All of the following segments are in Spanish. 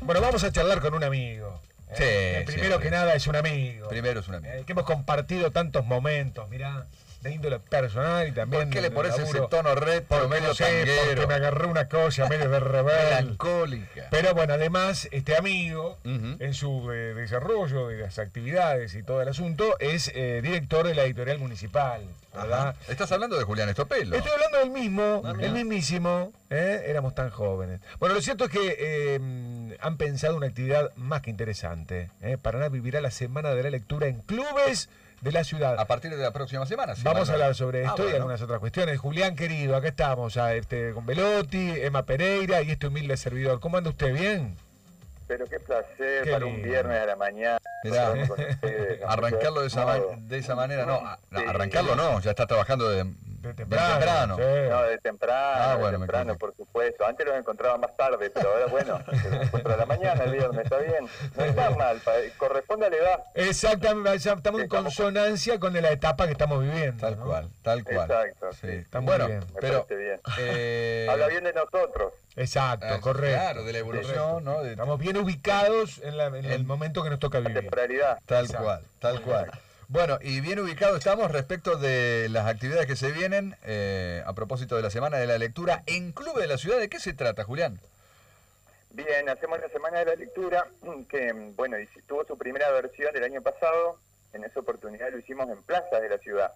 Bueno, vamos a charlar con un amigo. Primero que nada es un amigo. Primero es un amigo. Que hemos compartido tantos momentos, mirá, de índole personal y también. ¿Por qué le pones ese laburo, tono retro, medio no sé, tanguero? porque me agarró una cosa medio de rebelde. Melancólica. Pero bueno, además, este amigo, Ujú. en su desarrollo de las actividades y todo el asunto, es director de la editorial municipal, ¿verdad? Ajá. Estás hablando de Julián Estopelo. Estoy hablando del mismo, mira. el mismísimo, éramos tan jóvenes. Bueno, lo cierto es que han pensado una actividad más que interesante. Paraná vivirá la Semana de la Lectura en clubes de la ciudad. A partir de la próxima semana. Vamos a hablar sobre esto y bueno. algunas otras cuestiones. Julián, querido, acá estamos, con Velotti, Emma Pereira y este humilde servidor. ¿Cómo anda usted? ¿Bien? Pero qué placer Qué para lindo. un viernes a la mañana. Mirá, Con ustedes, con arrancarlo de mucho esa manera, no. Sí. Arrancarlo no, ya está trabajando de temprano. Sí. No, de temprano, bueno, me temprano, equivoqué. por supuesto. Antes los encontraba más tarde, pero ahora bueno, los encuentro a la mañana, el viernes, está bien. No está mal, corresponde a la edad. Exactamente, ya estamos en Estamos- consonancia con la etapa que estamos viviendo. Tal ¿no? cual, tal cual. Exacto, Sí. sí. Está muy Bueno, bien. Me pero parece bien. eh, Habla bien de nosotros. Exacto, correcto. Claro, de la evolución, ¿no? De- Estamos bien ubicados en el momento que nos toca La vivir. temporalidad. Tal Exacto. cual, tal cual. Bueno, y bien ubicados estamos respecto de las actividades que se vienen a propósito de la Semana de la Lectura en Clubes de la Ciudad. ¿De qué se trata, Julián? Bien, hacemos la Semana de la Lectura, que bueno, tuvo su primera versión el año pasado. En esa oportunidad lo hicimos en plazas de la ciudad.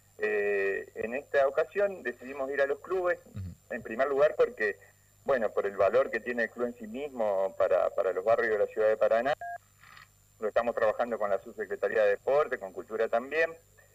En esta ocasión decidimos ir a los clubes, en primer lugar porque, bueno, por el valor que tiene el club en sí mismo para los barrios de la ciudad de Paraná. Lo estamos trabajando con la Subsecretaría de Deporte, con Cultura también.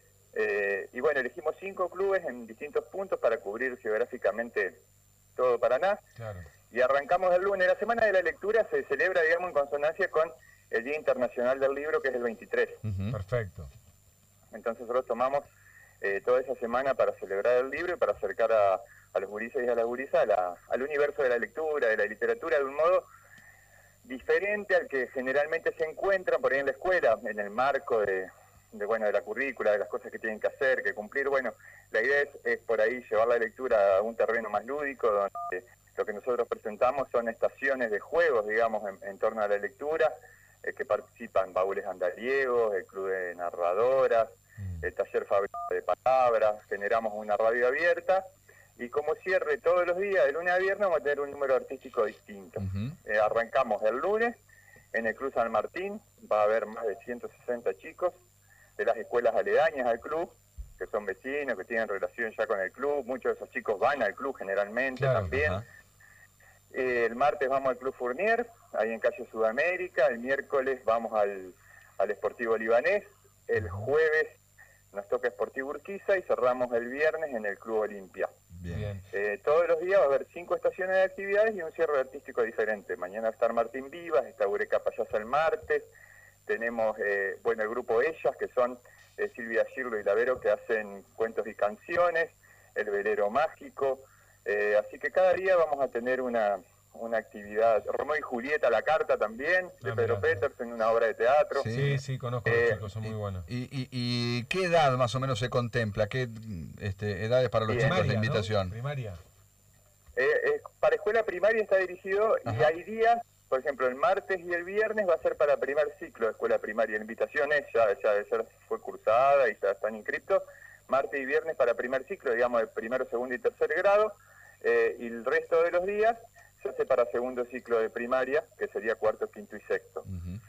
Y bueno, elegimos 5 clubes en distintos puntos para cubrir geográficamente todo Paraná. Claro. Y arrancamos el lunes. La Semana de la Lectura se celebra, digamos, en consonancia con el Día Internacional del Libro, que es el 23. Perfecto. Entonces nosotros tomamos toda esa semana para celebrar el libro y para acercar a los gurises y a las gurisas al universo de la lectura, de la literatura, de un modo diferente al que generalmente se encuentran por ahí en la escuela, en el marco de la currícula, de las cosas que tienen que hacer, que cumplir. Bueno, la idea es por ahí llevar la lectura a un terreno más lúdico, donde lo que nosotros presentamos son estaciones de juegos, digamos, en torno a la lectura, que participan Baúles Andariegos, el Club de Narradoras, el Taller Fábrica de Palabras. Generamos una radio abierta y como cierre todos los días, de lunes a viernes, vamos a tener un número artístico distinto. Arrancamos el lunes en el Club San Martín, va a haber más de 160 chicos de las escuelas aledañas al club, que son vecinos, que tienen relación ya con el club. Muchos de esos chicos van al club generalmente, Claro, también. ajá. El martes vamos al Club Fournier, ahí en calle Sudamérica. El miércoles vamos al Esportivo Libanés. El jueves nos toca Esportivo Urquiza y cerramos el viernes en el Club Olimpia. Bien. Todos los días va a haber 5 estaciones de actividades y un cierre artístico diferente. Mañana va a estar Martín Vivas, está Eureka Payasa el martes. Tenemos el grupo Ellas, que son Silvia Girlo y Lavero, que hacen cuentos y canciones, el Velero Mágico. Así que cada día vamos a tener una actividad. Romeo y Julieta, la carta también, de Pedro mirá. Petersen, una obra de teatro. Sí, sí, conozco a los chicos, son muy buenos. ¿Y qué edad más o menos se contempla? ¿Qué edades para los Bien. chicos de Primaria, ¿no? invitación? Primaria. Para escuela primaria está dirigido y Ajá. hay días, por ejemplo, el martes y el viernes va a ser para primer ciclo de escuela primaria. La invitación ya fue cursada y ya están inscritos. Martes y viernes para primer ciclo, digamos, de primero, segundo y tercer grado. Y el resto de los días se hace para segundo ciclo de primaria, que sería cuarto, quinto y sexto.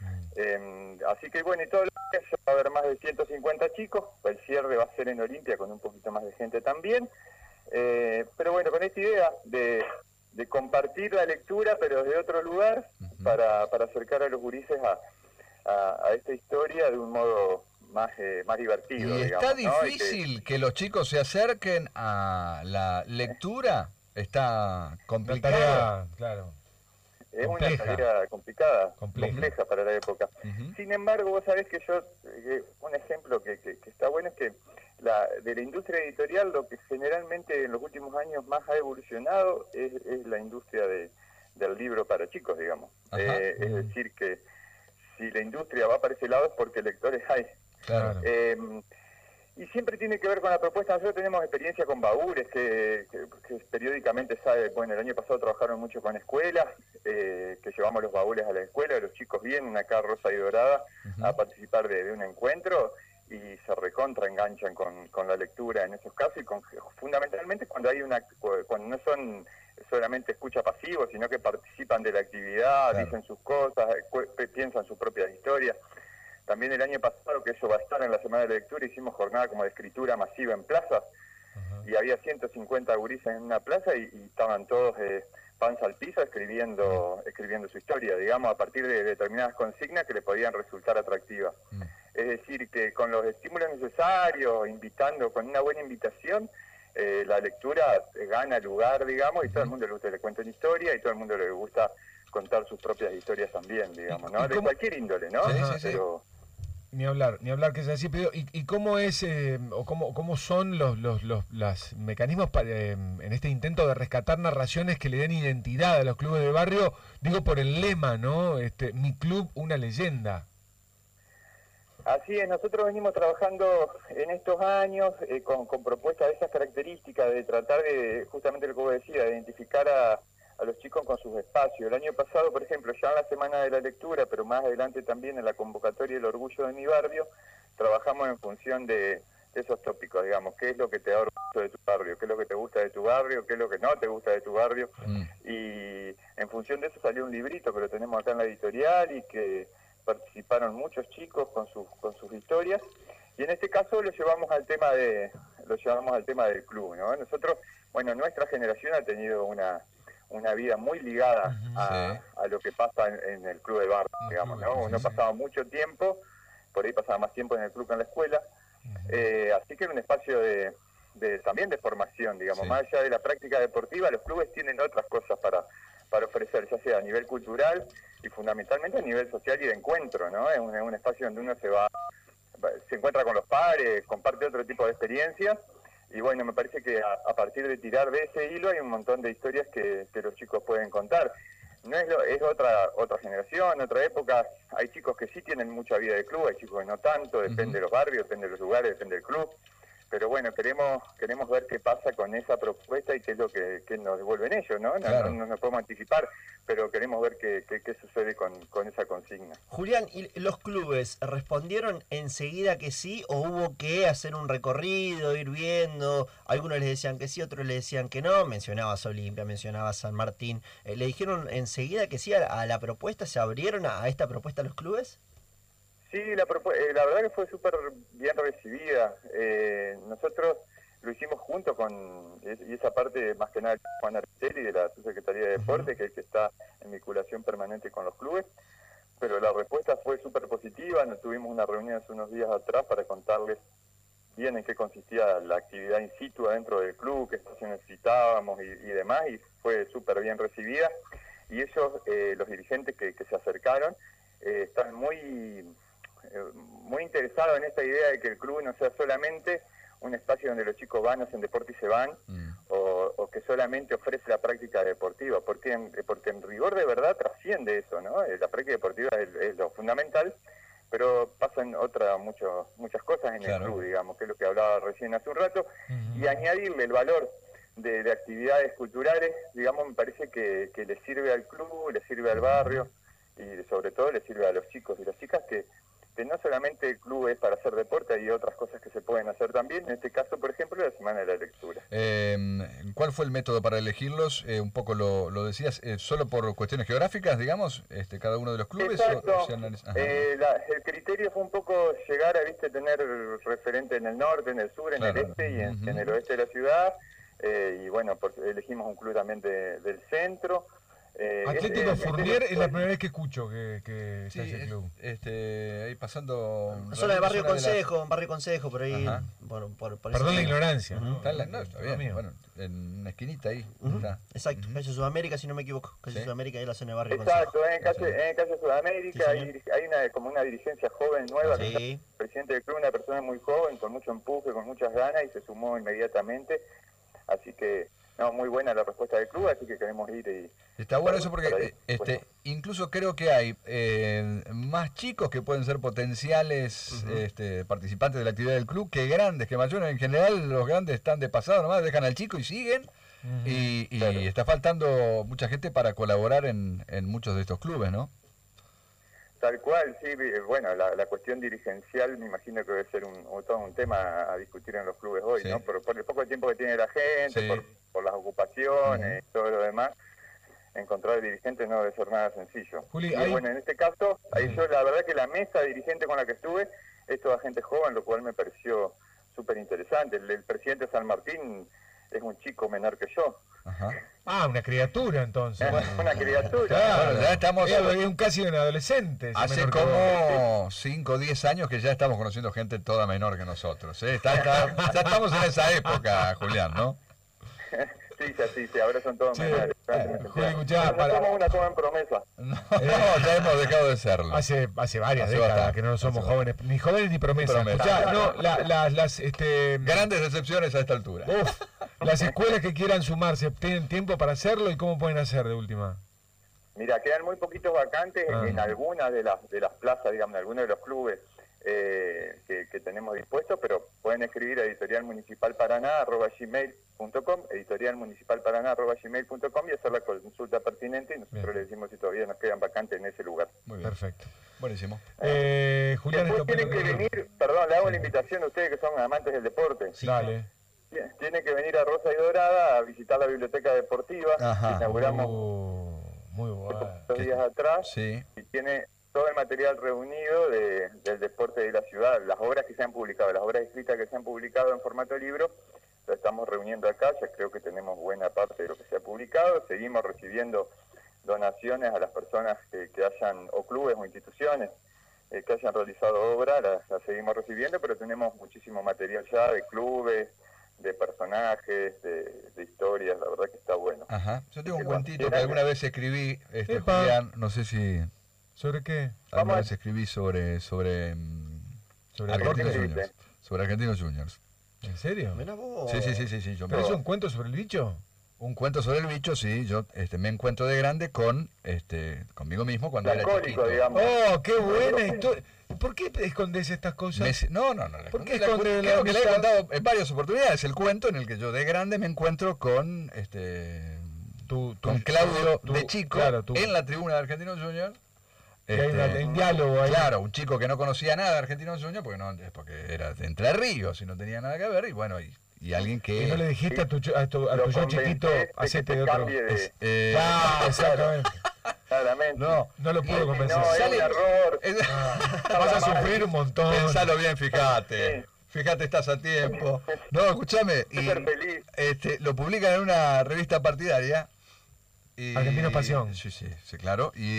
Así que bueno, y todos los días va a haber más de 150 chicos. El cierre va a ser en Olimpia con un poquito más de gente también. Pero bueno, con esta idea de compartir la lectura, pero desde otro lugar, para acercar a los gurises a esta historia de un modo más divertido. ¿Y digamos, está ¿no? difícil que los chicos se acerquen a la lectura? ¿Está La complicado? tarea, claro. Es compleja. una tarea complicada, Compleja. compleja para la época. Sin embargo, vos sabés que un ejemplo que está bueno es que de la industria editorial, lo que generalmente en los últimos años más ha evolucionado es la industria del libro para chicos, digamos. Es decir, que si la industria va para ese lado es porque lectores hay. Claro. Y siempre tiene que ver con la propuesta. Nosotros tenemos experiencia con baúles, que periódicamente sabe, bueno, el año pasado trabajaron mucho con escuelas, que llevamos los baúles a la escuela, los chicos vienen acá Rosa y Dorada a participar de un encuentro y se recontra enganchan con la lectura en esos casos, y fundamentalmente cuando cuando no son solamente escucha pasivo, sino que participan de la actividad, claro, dicen sus cosas, piensan sus propias historias. También el año pasado, que eso va a estar en la Semana de la Lectura, hicimos jornada como de escritura masiva en plazas, y había 150 gurises en una plaza y estaban todos panza al piso escribiendo su historia, digamos, a partir de determinadas consignas que le podían resultar atractivas. Es decir, que con los estímulos necesarios, invitando, con una buena invitación, la lectura gana lugar, digamos, y todo el mundo le gusta que le cuenten historia, y todo el mundo le gusta contar sus propias historias tamén, digamos, ¿no? De cualquier índole, ¿no? Sí. Pero... Ni hablar que es así, pero ¿y cómo es o cómo son los mecanismos en este intento de rescatar narraciones que le den identidad a los clubes de barrio? Digo por el lema, ¿no? Mi club, una leyenda. Así es, nosotros venimos trabajando en estos años con propuestas de esas características, de tratar de, justamente lo que vos decías, de identificar a los chicos con sus espacios. El año pasado, por ejemplo, ya en la Semana de la Lectura, pero más adelante también en la convocatoria El Orgullo de mi Barrio, trabajamos en función de esos tópicos, digamos, qué es lo que te da orgullo de tu barrio, qué es lo que te gusta de tu barrio, qué es lo que no te gusta de tu barrio, y en función de eso salió un librito que lo tenemos acá en la editorial y que participaron muchos chicos con sus historias, y en este caso lo llevamos al tema del club, ¿no? Nosotros, bueno, nuestra generación ha tenido una vida muy ligada a lo que pasa en el club de barrio, digamos, ¿no? Uno pasaba mucho tiempo, por ahí pasaba más tiempo en el club que en la escuela, así que era un espacio también de formación, digamos, más allá de la práctica deportiva, los clubes tienen otras cosas para ofrecer, ya sea a nivel cultural y fundamentalmente a nivel social y de encuentro, ¿no? Es un espacio donde uno se encuentra con los pares, comparte otro tipo de experiencias. Y bueno, me parece que a partir de tirar de ese hilo hay un montón de historias que los chicos pueden contar. No es otra generación, otra época. Hay chicos que sí tienen mucha vida de club, hay chicos que no tanto, depende de los barrios, depende de los lugares, depende del club. Pero bueno, queremos ver qué pasa con esa propuesta y qué es lo que nos devuelven ellos, ¿no? Claro. No nos podemos anticipar, pero queremos ver qué sucede con esa consigna. Julián, ¿y los clubes respondieron enseguida que sí o hubo que hacer un recorrido, ir viendo? Algunos les decían que sí, otros les decían que no. Mencionabas Olimpia, mencionabas San Martín. ¿Le dijeron enseguida que sí a la propuesta? ¿Se abrieron a esta propuesta los clubes? Sí, la verdad que fue súper bien recibida. Nosotros lo hicimos junto y esa parte más que nada Juan Artelli de la Subsecretaría de Deporte, que es el que está en vinculación permanente con los clubes, pero la respuesta fue súper positiva. Nos tuvimos una reunión hace unos días atrás para contarles bien en qué consistía la actividad in situ adentro del club, qué espacio necesitábamos y demás, y fue súper bien recibida. Y ellos, los dirigentes que se acercaron, están muy interesados en esta idea de que el club no sea solamente un espacio donde los chicos van, hacen deporte y se van, o que solamente ofrece la práctica deportiva, porque en rigor de verdad trasciende eso, ¿no? La práctica deportiva es lo fundamental, pero pasan muchas cosas en el club, digamos, que es lo que hablaba recién hace un rato, y añadirle el valor de actividades culturales, digamos, me parece que le sirve al club, le sirve al barrio, y sobre todo le sirve a los chicos y las chicas que no solamente el club es para hacer deporte, hay otras cosas que se pueden hacer también, en este caso, por ejemplo, la Semana de la Lectura. ¿Cuál fue el método para elegirlos? Un poco lo decías, ¿solo por cuestiones geográficas, digamos, cada uno de los clubes? Exacto. El criterio fue un poco llegar a tener referente en el norte, en el sur, en el este y en el oeste de la ciudad, y bueno, elegimos un club también del centro. Atlético Fournier es la primera vez que escucho que está ese club. Ahí pasando... La zona de Barrio Consejo, por ahí. Perdón la ignorancia. No, está bien. Bueno, en una esquinita ahí. Está. Exacto, calle Sudamérica, si no me equivoco. Calle Sudamérica, ahí en la zona de Barrio Exacto, Consejo. en calle Sudamérica, sí, hay como una dirigencia joven, nueva, que sí. el presidente del club, una persona muy joven, con mucho empuje, con muchas ganas, y se sumó inmediatamente. Así que no, muy buena la respuesta del club, así que queremos ir y... Está bueno eso porque Por ahí, bueno. incluso creo que hay más chicos que pueden ser potenciales participantes de la actividad del club que grandes, que mayores. En general los grandes están de pasado nomás, dejan al chico y siguen. Y Claro. está faltando mucha gente para colaborar en muchos de estos clubes, ¿no? Tal cual, sí, bueno, la cuestión dirigencial me imagino que debe ser todo un tema a discutir en los clubes hoy, Sí. ¿no? Por el poco tiempo que tiene la gente, Sí. por las ocupaciones y todo lo demás, encontrar dirigentes no debe ser nada sencillo. Juli, Y hay- bueno, en este caso, ahí yo la verdad que la mesa dirigente con la que estuve es toda gente joven, lo cual me pareció súper interesante. El presidente de San Martín es un chico menor que yo. Ajá. Ah, una criatura entonces. Es una criatura. Claro, Bueno, ya estamos- es casi un adolescente. es Hace menor que vos. como 5 o 10 años que ya estamos conociendo gente toda menor que nosotros. ¿Eh? Ya estamos en esa época, Julián, ¿no? Sí, ahora son todos Sí, menores. Juli, escuchá, Pero para- somos una joven promesa. No, ya hemos dejado de serlo. Hace varias Hace décadas bastante, que no somos hace jóvenes, ni jóvenes ni promesas. Promesas. Escuchá, no, las Grandes decepciones a esta altura. las escuelas que quieran sumarse, ¿tienen tiempo para hacerlo y cómo pueden hacer de última? Mira, quedan muy poquitos vacantes Ah. en algunas de las plazas, digamos, en algunos de los clubes que tenemos dispuestos, pero pueden escribir a editorialmunicipalparaná@gmail.com, editorialmunicipalparaná@gmail.com y hacer la consulta pertinente y nosotros Bien. le decimos si todavía nos quedan vacantes en ese lugar. Muy bien. Perfecto. Buenísimo. Julián, Después esto tienen que venir, perdón, le hago la invitación a ustedes que son amantes del deporte. Dale. Tienen que venir a Rosa y Dorada a visitar la biblioteca deportiva. Ajá. Inauguramos Muy bueno. 2 días atrás. Sí. Y tiene todo el material reunido del deporte de la ciudad, las obras que se han publicado, las obras escritas que se han publicado en formato libro, lo estamos reuniendo acá, ya creo que tenemos buena parte de lo que se ha publicado, seguimos recibiendo donaciones a las personas que hayan, o clubes o instituciones que hayan realizado obra, las seguimos recibiendo, pero tenemos muchísimo material ya de clubes, de personajes, de historias, la verdad que está bueno. Ajá. Yo tengo un Sí, cuentito que bueno. alguna vez escribí, Epa. Julián, no sé si ¿Sobre qué? alguna Vamos a- vez escribí sobre ¿Sobre Argentinos deporte? Juniors. Sobre Argentinos Juniors. ¿En serio? Mirá vos. Sí. Yo ¿Pero es un cuento sobre el bicho? un cuento sobre el bicho, sí. Yo me encuentro de grande conmigo mismo cuando era Alcohólico, chiquito. digamos. ¡Oh, qué buena historia! ¿Por qué escondes estas cosas? No. ¿Por qué La- esconde la creo que le he amistad? contado en varias oportunidades el cuento en el que yo de grande me encuentro con con Claudio de chico en la tribuna de Argentinos Juniors. Y hay un diálogo ahí. Claro, un chico que no conocía nada de Argentinos Juniors porque era de Entre Ríos y no tenía nada que ver y bueno, y alguien que Y no le dijiste a tu yo Lo chiquito, convencés de que hacete te de otro. cambie de- Claro, exactamente. Claramente. no No lo puedo convencer. No, es un error. Vas a sufrir un montón. Pensalo bien, fíjate. Sí. Fíjate, estás a tiempo. No, escúchame. Y Súper feliz. lo publican en una revista partidaria. Y, Argentinos Pasión. Sí, claro. Y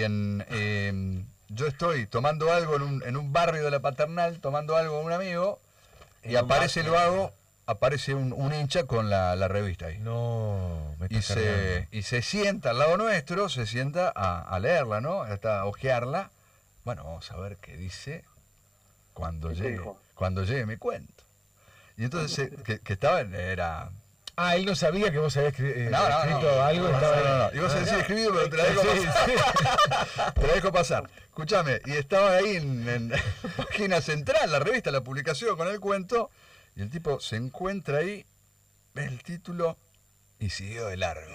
yo estoy tomando algo en un barrio de la Paternal, tomando algo con un amigo, y En un aparece bar, aparece un hincha con la revista ahí. No, me Y estás cargando. y se sienta al lado nuestro, se sienta a leerla, ¿no? A ojearla. Bueno, vamos a ver qué dice cuando ¿Qué llegue, dijo? cuando llegue mi cuento. Y entonces, que estaba, era... Ah, él no sabía que vos habías escrito No. algo. No. Ibas a decir escribido, pero te la dejo pasar. Te la dejo pasar. Escúchame, y estaba ahí en página central, la revista, la publicación con el cuento, y el tipo se encuentra ahí, ve el título y siguió de largo.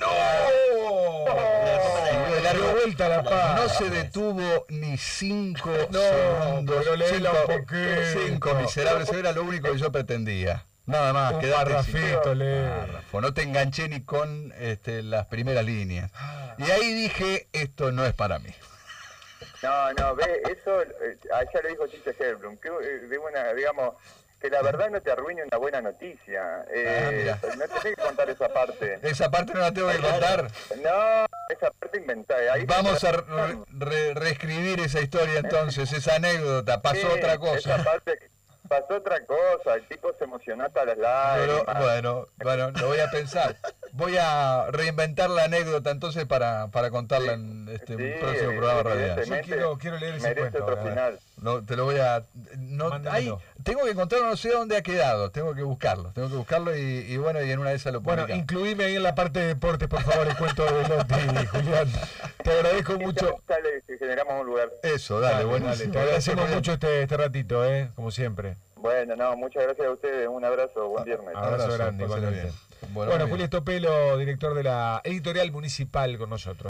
Siguió de largo. Dio vuelta la paz. No se detuvo ni 5 No, segundos. pero léela un poquito. 5 miserables, eso era lo único que yo pretendía. Nada más, Un quedate parrafito, sin lee. párrafo. No te enganché ni con las primeras líneas. Y ahí dije, esto no es para mí. No, ve, eso, ya lo dijo Chiche Helblum, que digamos, que la verdad no te arruine una buena noticia. Mira. No tenés que contar esa parte. Esa parte no la tengo que contar. No, esa parte inventada. Ahí Vamos a reescribir esa historia entonces, esa anécdota. Pasó Sí, otra esa cosa. parte pasó otra cosa, el tipo se emocionó hasta las Pero, lágrimas. bueno, lo voy a pensar. Voy a reinventar la anécdota entonces para contarla en un Sí, próximo programa radial. evidentemente, Yo quiero leer ese merece cuento, otro la verdad. final. No, te lo voy a... No, tengo que encontrarlo, no sé dónde ha quedado. Tengo que buscarlo y bueno, y en una de esas lo publicamos. Bueno, incluíme ahí en la parte de deportes, por favor, el cuento de Lotti, Julián. Te agradezco mucho. Si generamos un lugar. Eso, dale, bueno. Te agradecemos mucho este ratito, como siempre. Bueno, no, muchas gracias a ustedes. Un abrazo, buen viernes. Abrazo grande, igualmente. Bueno, Julio Estopelo, director de la Editorial Municipal con nosotros.